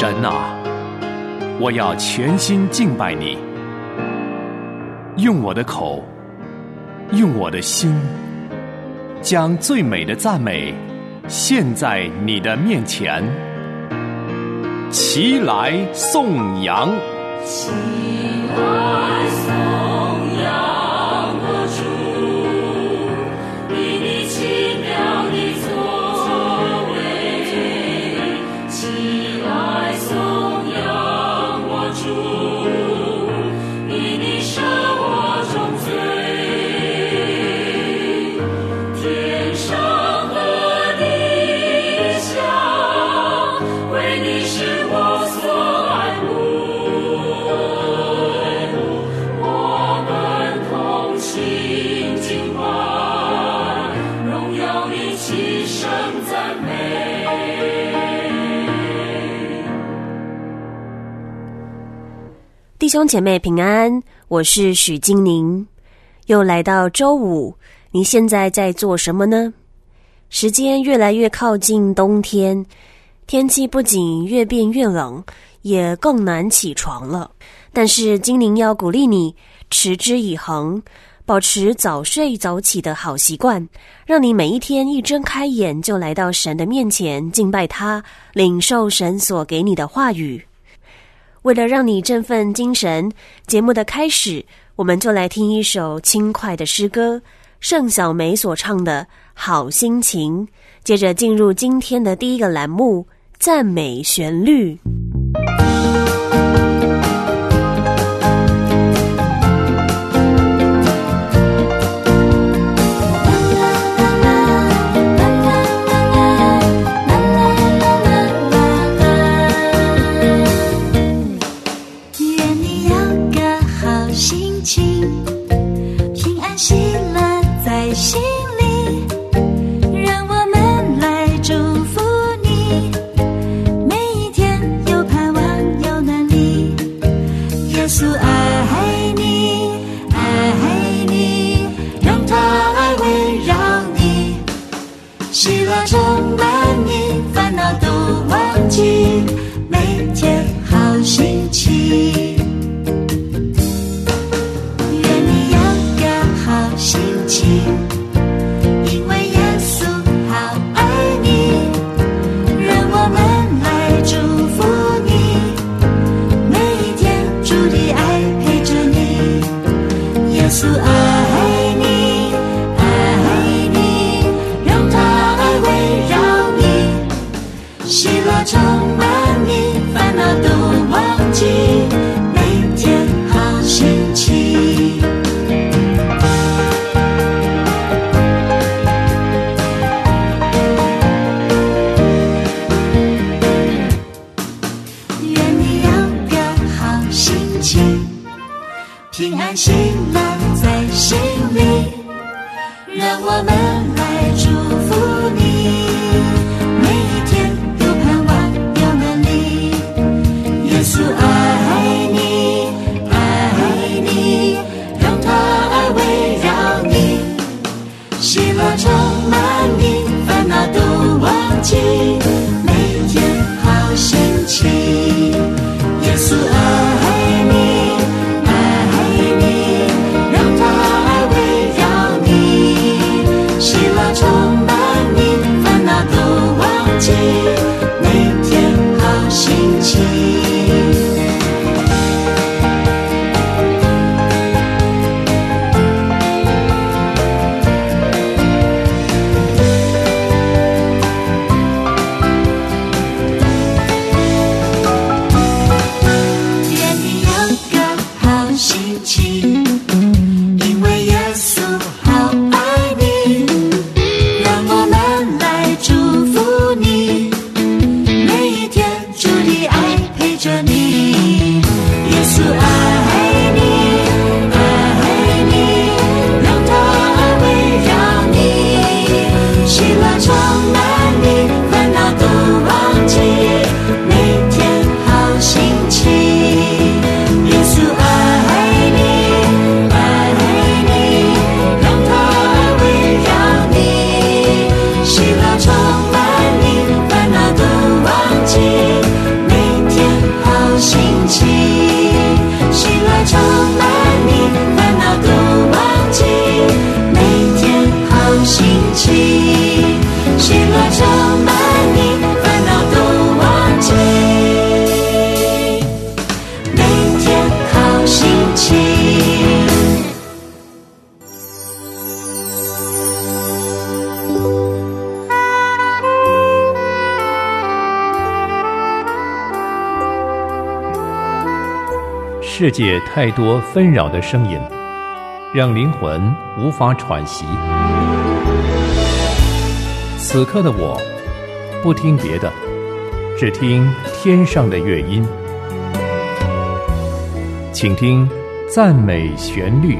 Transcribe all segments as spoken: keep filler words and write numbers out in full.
神啊，我要全心敬拜你，用我的口，用我的心，将最美的赞美献在你的面前。齐来颂扬， 齐来颂扬我主，以你奇妙的作为。齐来颂扬我主，以你赦我重罪。天上和地下，为你是我所爱慕，我们同心敬拜，荣耀你齐声赞美。 弟兄姐妹平安，我是许金宁，又来到周五，你现在在做什么呢？时间越来越靠近冬天，天气不仅越变越冷，也更难起床了。但是金宁要鼓励你持之以恒，保持早睡早起的好习惯，让你每一天一睁开眼就来到神的面前敬拜他，领受神所给你的话语。为了让你振奋精神，节目的开始，我们就来听一首轻快的诗歌，盛小梅所唱的好心情。接着进入今天的第一个栏目，赞美旋律。 平安喜乐在心里，让我们来祝福你，每一天有盼望有能力。耶稣爱你爱你，让他爱围绕你，喜乐充满你，烦恼都忘记，每一天好心情。耶稣爱你充满你，烦恼都忘记，每天好心情。 世界太多纷扰的声音，让灵魂无法喘息。此刻的我，不听别的，只听天上的乐音。请听赞美旋律。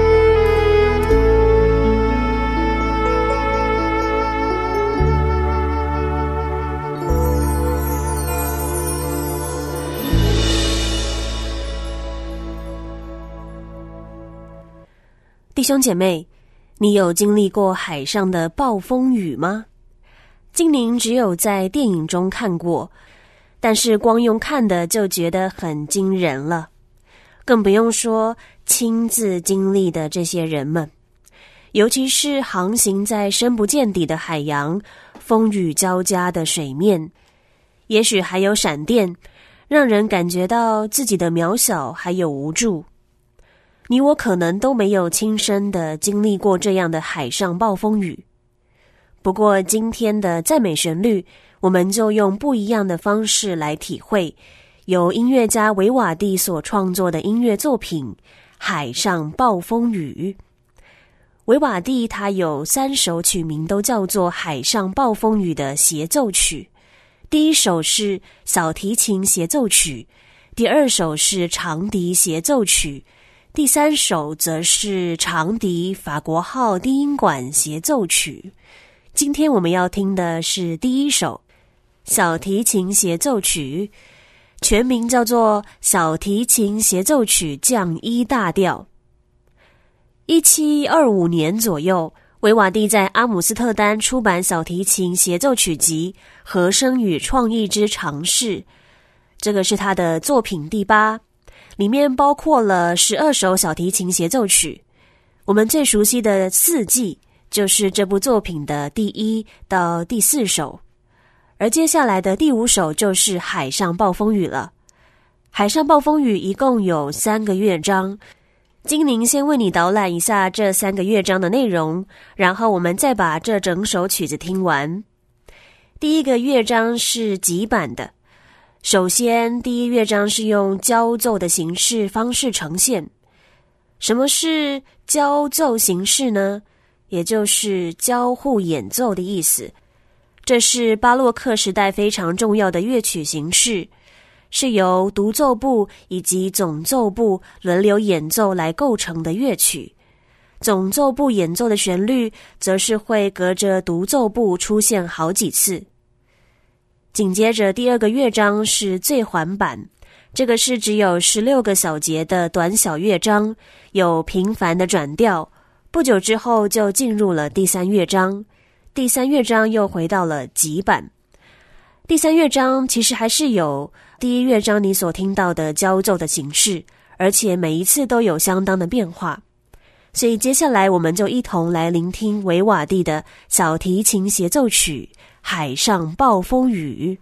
弟兄姐妹，你有经历过海上的暴风雨吗？精灵只有在电影中看过，但是光用看的就觉得很惊人了，更不用说亲自经历的这些人们，尤其是航行在深不见底的海洋，风雨交加的水面，也许还有闪电，让人感觉到自己的渺小还有无助。你我可能都没有亲身的经历过这样的海上暴风雨。不过今天的赞美旋律，我们就用不一样的方式来体会由音乐家维瓦蒂所创作的音乐作品《海上暴风雨》。维瓦蒂他有三首曲名都叫做《海上暴风雨》的协奏曲，第一首是小提琴协奏曲，第二首是长笛协奏曲，第三首则是长笛法国号低音管协奏曲。今天我们要听的是第一首小提琴协奏曲，全名叫做小提琴协奏曲降一大调。一七二五年左右，维瓦蒂在阿姆斯特丹出版小提琴协奏曲集《和声与创意之尝试》，这个是他的作品第八，里面包括了十二首小提琴协奏曲。我们最熟悉的四季就是这部作品的第一到第四首，而接下来的第五首就是海上暴风雨了。海上暴风雨一共有三个乐章，精灵先为你导览一下这三个乐章的内容，然后我们再把这整首曲子听完。第一个乐章是急版的，首先第一乐章是用交奏的形式方式呈现。什么是交奏形式呢？也就是交互演奏的意思。这是巴洛克时代非常重要的乐曲形式，是由独奏部以及总奏部轮流演奏来构成的乐曲。总奏部演奏的旋律则是会隔着独奏部出现好几次。紧接着第二个乐章是最缓版，这个是只有十六个小节的短小乐章，有频繁的转调。不久之后就进入了第三乐章，第三乐章又回到了急版。第三乐章其实还是有第一乐章你所听到的交奏的形式，而且每一次都有相当的变化。所以接下来我们就一同来聆听维瓦蒂的小提琴协奏曲《海上暴风雨》。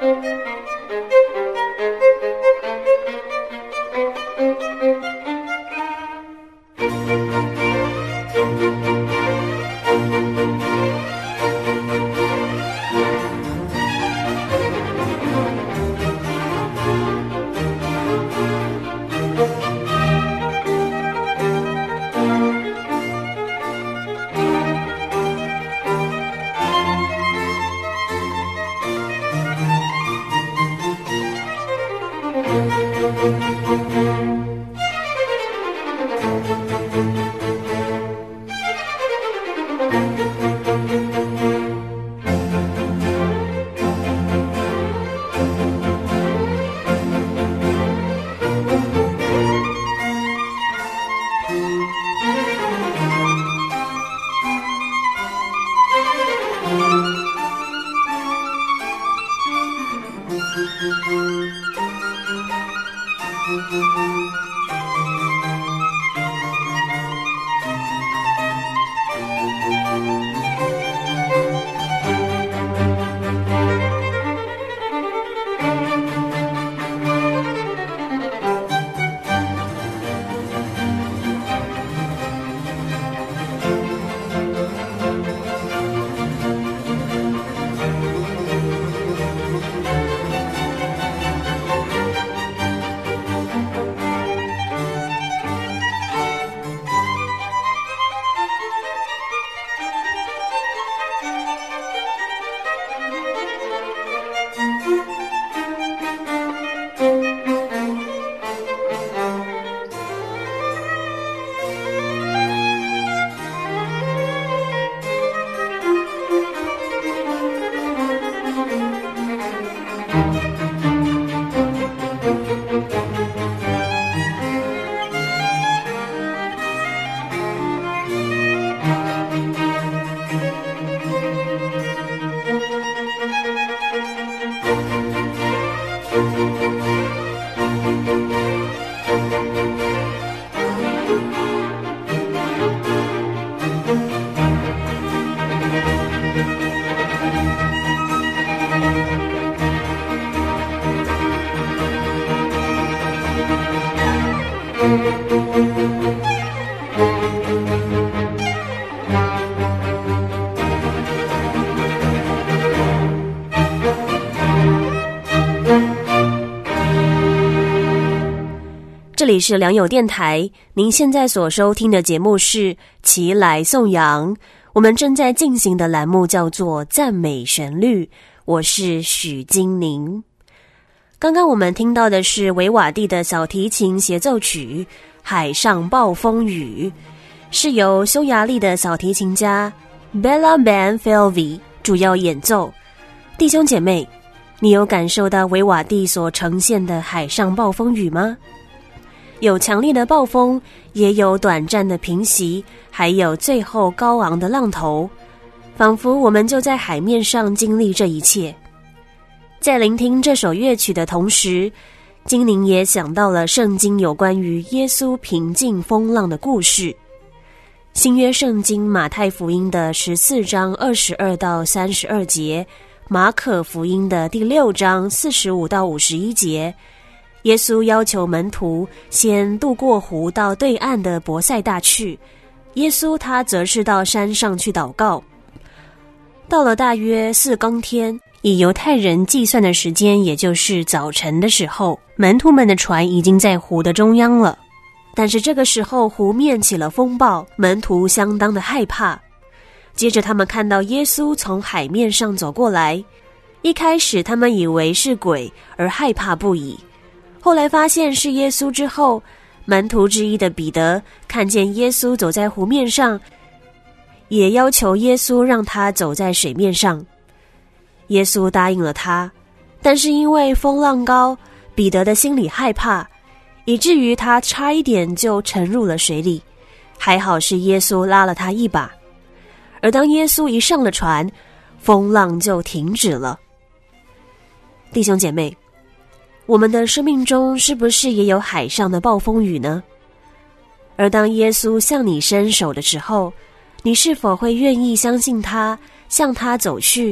这里是良友电台，您现在所收听的节目是齐来颂扬，我们正在进行的栏目叫做赞美旋律，我是许金宁。刚刚我们听到的是维瓦蒂的小提琴协奏曲《海上暴风雨》，是由匈牙利的小提琴家 Bela Banfilvi 主要演奏。弟兄姐妹，你有感受到维瓦蒂所呈现的海上暴风雨吗？有强烈的暴风，也有短暂的平息，还有最后高昂的浪头，仿佛我们就在海面上经历这一切。在聆听这首乐曲的同时，金宁也想到了圣经有关于耶稣平静风浪的故事。新约圣经马太福音的十四章二十二到三十二节，马可福音的第六章四十五到五十一节，耶稣要求门徒先渡过湖到对岸的伯赛大去，耶稣他则是到山上去祷告。到了大约四更天，以犹太人计算的时间，也就是早晨的时候，门徒们的船已经在湖的中央了。但是这个时候湖面起了风暴，门徒相当的害怕。接着他们看到耶稣从海面上走过来，一开始他们以为是鬼而害怕不已，后来发现是耶稣之后，门徒之一的彼得看见耶稣走在湖面上，也要求耶稣让他走在水面上。耶稣答应了他，但是因为风浪高，彼得的心里害怕，以至于他差一点就沉入了水里，还好是耶稣拉了他一把。而当耶稣一上了船，风浪就停止了。弟兄姐妹，我们的生命中是不是也有海上的暴风雨呢？而当耶稣向你伸手的时候，你是否会愿意相信他，向他走去，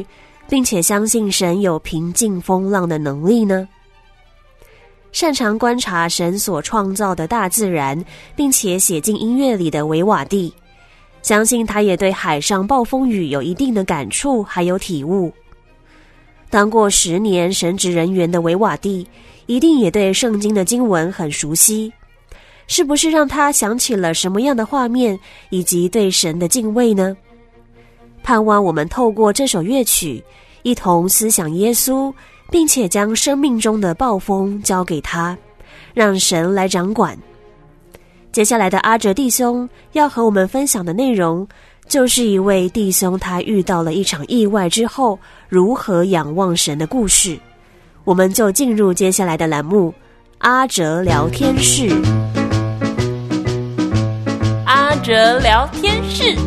并且相信神有平静风浪的能力呢？擅长观察神所创造的大自然，并且写进音乐里的维瓦蒂，相信他也对海上暴风雨有一定的感触还有体悟。当过十年神职人员的维瓦蒂，一定也对圣经的经文很熟悉，是不是让他想起了什么样的画面，以及对神的敬畏呢？盼望我们透过这首乐曲，一同思想耶稣，并且将生命中的暴风交给他，让神来掌管。接下来的阿哲弟兄要和我们分享的内容，就是一位弟兄他遇到了一场意外之后，如何仰望神的故事。我们就进入接下来的栏目，阿哲聊天室。 阿哲聊天室。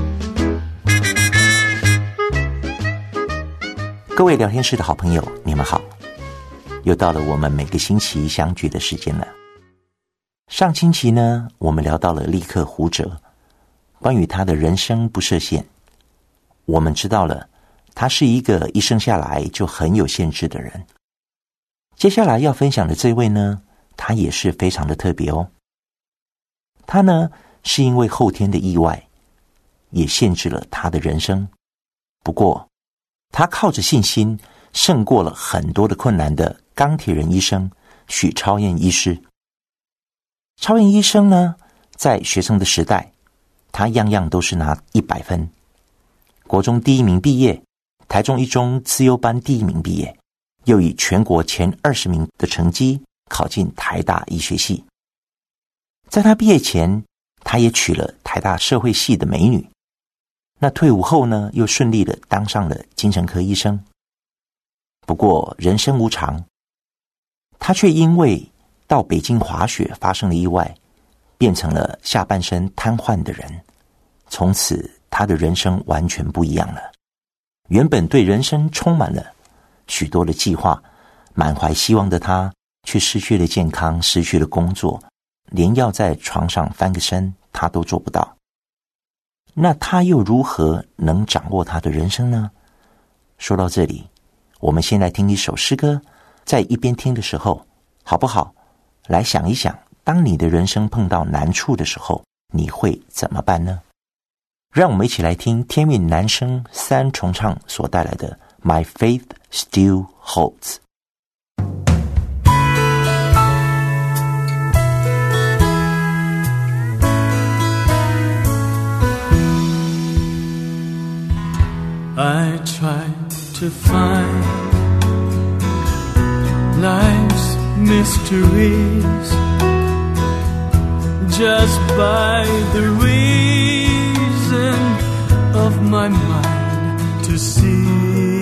各位聊天室的好朋友，你们好，又到了我们每个星期相聚的时间了。上星期呢，我们聊到了利克胡哲，关于他的人生不设限。我们知道了，他是一个一生下来就很有限制的人。接下来要分享的这位呢，他也是非常的特别哦。他呢，是因为后天的意外，也限制了他的人生。不过，他靠着信心胜过了很多的困难的钢铁人医生许超燕医师。超燕医生呢，在学生的时代，他样样都是拿一百分，国中第一名毕业，台中一中资优班第一名毕业，又以全国前二十名的成绩考进台大医学系。在他毕业前，他也娶了台大社会系的美女。那退伍后呢，又顺利的当上了精神科医生。不过人生无常，他却因为到北京滑雪发生了意外，变成了下半身瘫痪的人。从此他的人生完全不一样了。原本对人生充满了许多的计划，满怀希望的他，却失去了健康，失去了工作，连要在床上翻个身他都做不到。那他又如何能掌握他的人生呢？说到这里，我们先来听一首诗歌，在一边听的时候，好不好？来想一想，当你的人生碰到难处的时候，你会怎么办呢？让我们一起来听天韵男声三重唱所带来的 My Faith Still Holds。I tried to find life's mysteries just by the reason of my mind to see,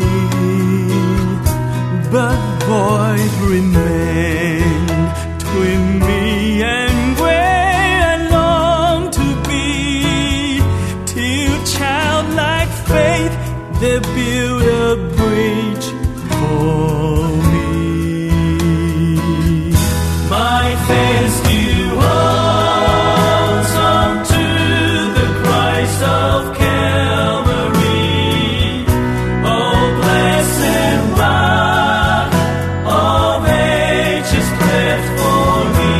but void remained between me and where I long to be, till childlike faith they build a bridge for me. My faith still holds on to the Christ of Calvary. Oh, blessed rock of ages cleft for me.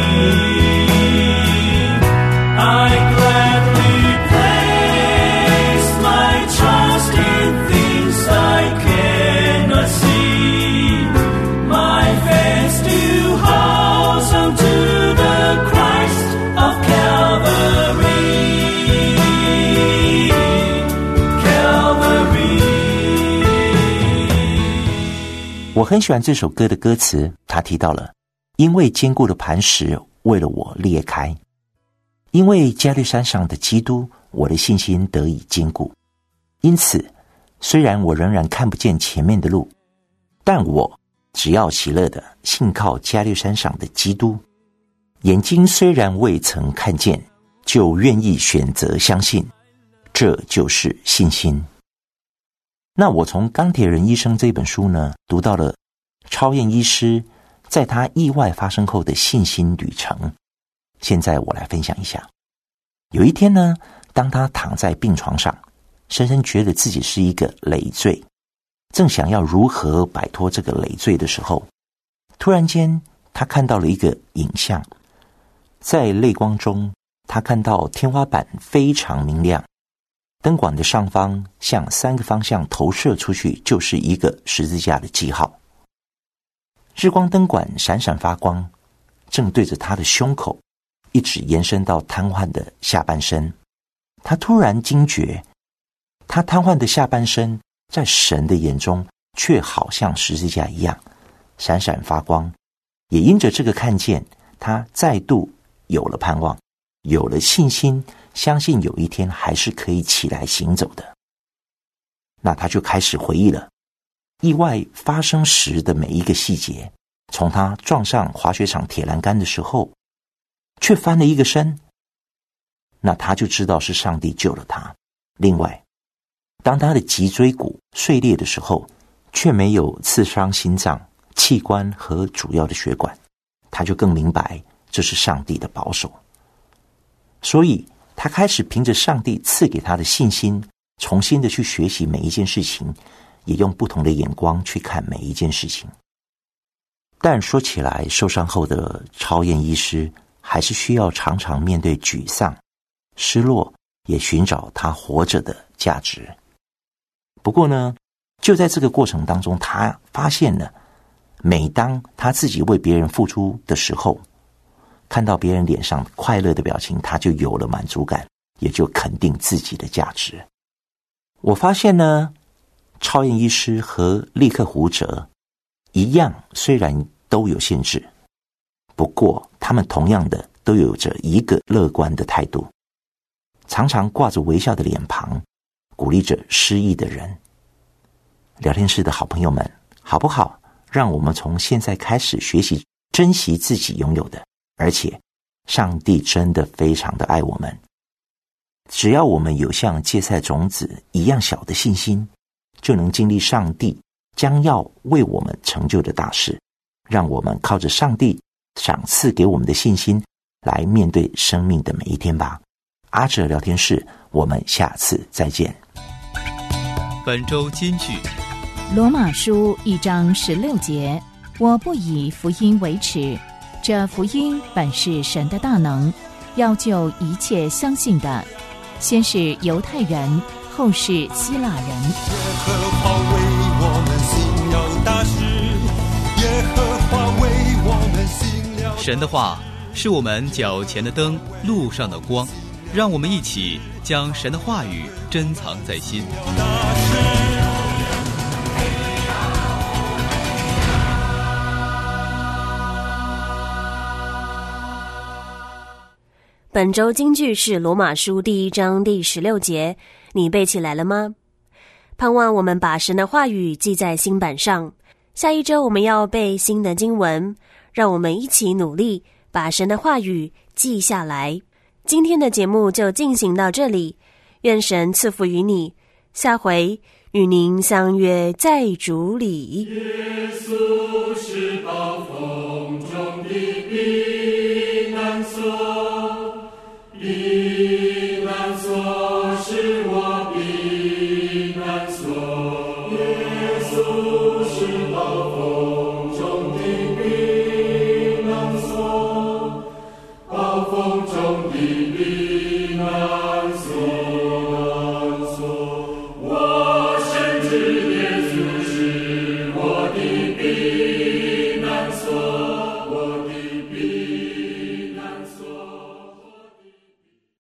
I gladly place my trust in things I cannot see. My faith still holds on to the Christ of Calvary. Calvary. 我很喜欢这首歌的歌词，他提到了，因为坚固的磐石为了我裂开，因为加略山上的基督，我的信心得以坚固。因此，虽然我仍然看不见前面的路，但我只要喜乐的信靠加略山上的基督。眼睛虽然未曾看见，就愿意选择相信，这就是信心。那我从《钢铁人医生》这本书呢，读到了超燕医师在他意外发生后的信心旅程。现在我来分享一下。有一天呢，当他躺在病床上，深深觉得自己是一个累赘， 正想要如何摆脱这个累赘的时候，突然间他看到了一个影像，在泪光中，他看到天花板非常明亮，灯管的上方向三个方向投射出去就是一个十字架的记号。日光灯管闪闪发光，正对着他的胸口一直延伸到瘫痪的下半身。他突然惊觉，他瘫痪的下半身在神的眼中却好像十字架一样闪闪发光，也因着这个看见，他再度有了盼望，有了信心，相信有一天还是可以起来行走的。那他就开始回忆了意外发生时的每一个细节，从他撞上滑雪场铁栏杆的时候却翻了一个身，那他就知道是上帝救了他。另外，当他的脊椎骨碎裂的时候，却没有刺伤心脏、器官和主要的血管，他就更明白这是上帝的保守。所以他开始凭着上帝赐给他的信心，重新的去学习每一件事情，也用不同的眼光去看每一件事情。但说起来，受伤后的超验医师还是需要常常面对沮丧、失落，也寻找他活着的价值。不过呢，就在这个过程当中，他发现了，每当他自己为别人付出的时候，看到别人脸上快乐的表情，他就有了满足感，也就肯定自己的价值。我发现呢，超验医师和立刻胡哲一样，虽然都有限制，不过他们同样的都有着一个乐观的态度，常常挂着微笑的脸庞，鼓励着失意的人。聊天室的好朋友们，好不好？让我们从现在开始学习珍惜自己拥有的，而且上帝真的非常的爱我们。只要我们有像芥菜种子一样小的信心，就能经历上帝将要为我们成就的大事。让我们靠着上帝赏赐给我们的信心，来面对生命的每一天吧。阿哲聊天室，我们下次再见。 本周金句： 罗马书一章十六节，我不以福音为耻，这福音本是神的大能，要救一切相信的，先是犹太人，后是希腊人。 耶和华为我们行了大事，耶和华为我们行了。 神的话是我们脚前的灯，路上的光，让我们一起将神的话语珍藏在心。 本周金句是罗马书第一章第十六节，你背起来了吗？盼望我们把神的话语记在心板上。下一周我们要背新的经文，让我们一起努力把神的话语记下来。今天的节目就进行到这里，愿神赐福于你，下回与您相约在主里。 耶稣是暴风中的避难所，避难所是我避难所。耶稣是暴风中的避难所，暴风中的避难所。我深知耶稣是我的避难所。